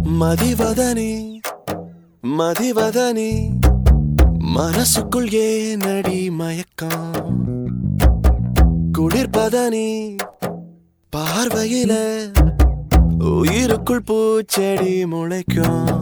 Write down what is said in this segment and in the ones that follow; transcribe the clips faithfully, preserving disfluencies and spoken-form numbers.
மதிவதனி மதிவதனி மனசுக்குள் ஏனடி மயக்கம் குளிர்பதனி பார்வையில உயிருக்குள் பூச்செடி முளைக்கும்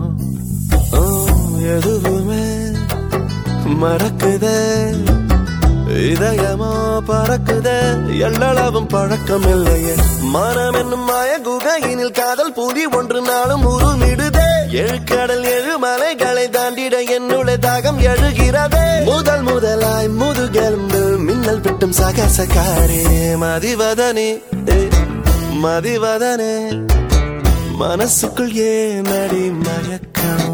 எதுவுமே மறக்குதே இதயமோ பறக்குதே எல்லளவும் பழக்கம் இல்லையே மனம் என்னும் மாய குகையினில் காதல் பூதி ஒன்று நாளும் உருமிடுதே எழுக்கடல் எழு மலைகளை தாண்டிட என்னுடைய தாகம் எழுகிறதே முதல் முதலாய் முதுகெலும்பு மின்னல் விட்டும் சகசகாரே மதிவதனி மதிவதனே மனசுக்குள் ஏனடி மயக்கம்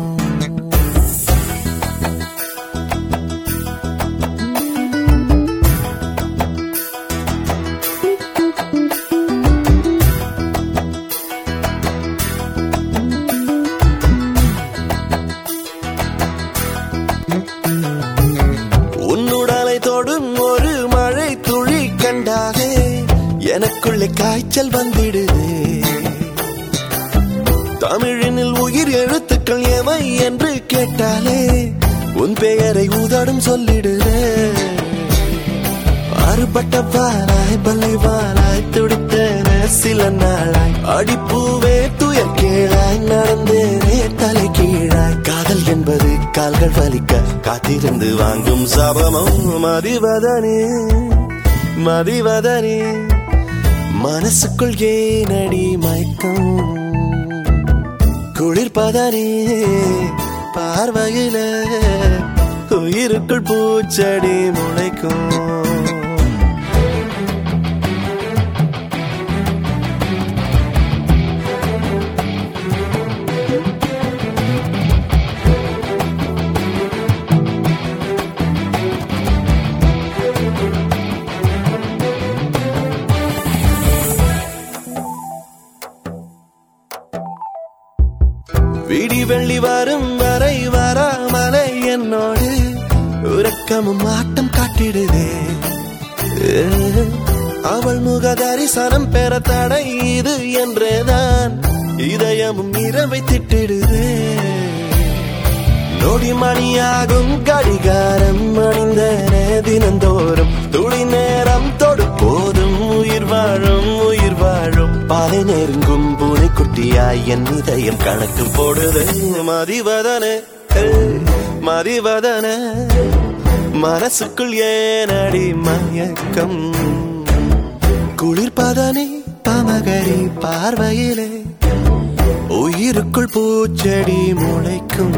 உன்னுடலை தொடும் ஒரு மழை துளி கண்டாலே எனக்குள்ளே காய்ச்சல் வந்திடுதே தமிழினில் உயிர் எழுத்துக்கள் எவை என்று கேட்டாலே உன் பெயரை உதடும் சொல்லிடுதே அறுபட்ட பாலாய் பல்லை வாலாய் துடித்தேனே சில நாளாய் அடிப்பூவே துயர் கீழாய் நடந்தேனே தலை கீழாய் காதல் என்பது கால்கள் வலிக்க காத்திருந்து வாங்கும் சாபமும் மதிவதனி மதிவதனி மனசுக்குள் ஏனடி மயக்கம் குளிர்பதனி பார்வையில உயிருக்குள் பூச்செடி முளைக்கும் விடி வெள்ளி வரும் வரை வராமலை என்னோடு உறக்கமும் ஆட்டம் காட்டிடுதே அவள் முக தரிசனம் பெற தடை இது என்றேதான் இதயமும் இரவை திட்டிடுதே நொடி மணியாகும் கடிகாரம் அணிந்தனே தினந்தோறும் துளி நேரம் தொடு போதும் உயிர் வாழும் உயிர் வாழும் பாலை நெருங்கும் பூனை குட்டியாய் என் இதயம் கணக்கு போடுது மதிவதனே மதிவதனே மனசுக்குள் ஏனடி மயக்கம் குளிர்பதனி பமகரி பார்வையிலே உயிருக்குள் பூச்செடி முளைக்கும்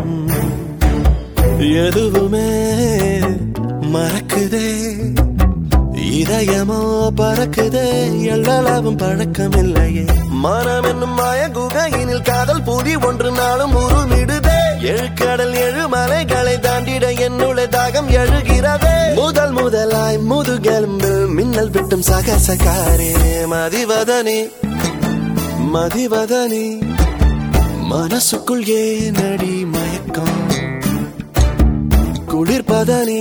எதுவுமே மறக்குதே இதயமோ பறக்குதே எல்லளவும் பழக்கம் இல்லையே மனம் என்னும் மாய குகையினில் காதல் பூதி ஒன்று நாளும் உருமிடுதே எழுக்கடல் எழு மலைகளை தாண்டிட என்னுடைய தாகம் எழுகிறதே முதல் முதலாய் முதுகெலும்பு மின்னல் விட்டும் சகசகாரே மதிவதனி மதிவதனி மனசுக்குள் ஏனடி மயக்கம் குளிர்பதனி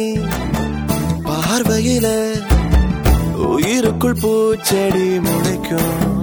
பார்வையில உயிருக்குள் பூச்செடி முளைக்கும்